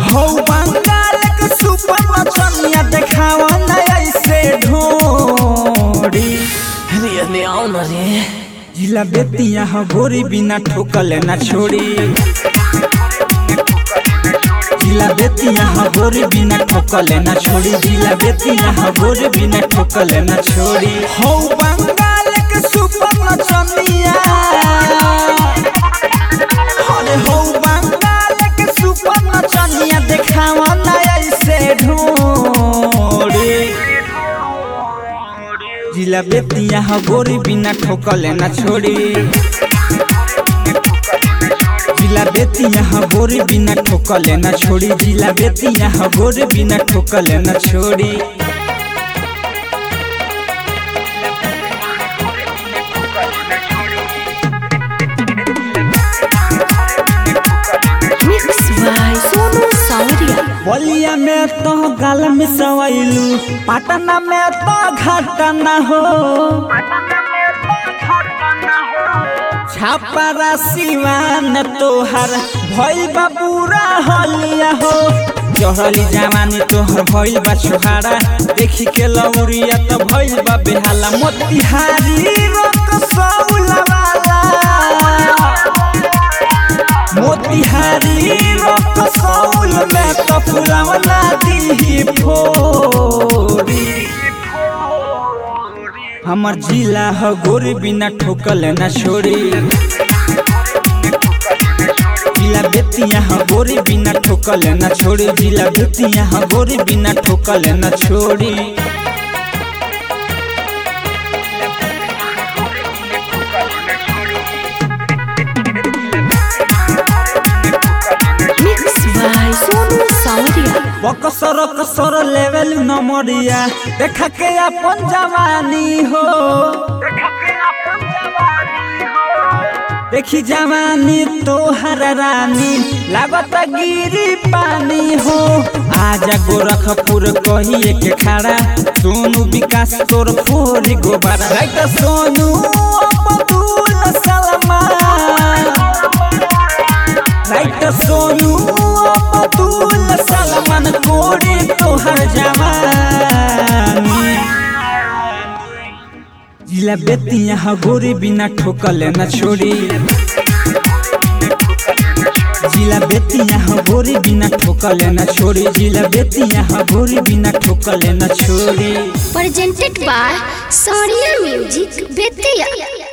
हो बंगाल के सुपर नचनिया देखावा ना ऐसे ढोड़ी अरे आओ ना रे। जिला बेतिया हो गोरी बिना ठोकल ना छोड़ी जिला बेतिया हो गोरी बिना ठोकल ना छोड़ी जिला बेतिया हो गोरी बिना ठोकल ना छोड़ी हो बंगाल के सुपर नचनिया अरे हो बंगाल के सुपर नचनिया देखावा ना ऐसे ढोड़ी जिला बेतिया हो गोरी बिना ठोकल ना छोड़ी जिला बेतिया हो गोरी बिना ठोकल ना छोड़ी जिला बेतिया हो गोरी बिना ठोकल ना छोड़ी मिक्स बाय सोनू सावरिया। बलिया में तो गाल में सवैलू पटना में तो घटना हो छापरा सिवान तोहर भइल बा पूरा हलिया हो चढ़ली जवानी तोहर भइल बा छोहारा देखी के लौरिया तो भइल बा बेहाला मोतिहारी रोक सौलवाला मोतिहारी रोक सौल में तो फुलावला दिही फोड़ी हमर जिला हो गोरी बिना ठोकल ना छोड़ी जिला बेतिया हो गोरी बिना ठोकल ना छोड़ी जिला बेतिया हो गोरी बिना ठोकल ना छोड़ी मिक्स बाय सोनू सावरिया। बकसर कसर लेवल नमरिया देखा के अपन जवानी हो देखी जवानी तोहर रानी लागत गिरी पानी हो आजा गोरखपुर कहिए के खड़ा सोनू विकास तोर फोरी गोबारा राइट सोनू अब्दुल सलमान राइट सोनू अब्दुल सलमान कोड़ी तोहर जवानी जिला बेतिया हो गोरी बिना ठोकल ना छोड़ी जिला बेतिया हो गोरी बिना ठोकल ना छोड़ी जिला बेतिया हो गोरी बिना ठोकल ना छोड़ी presented by Sonia Music Betia।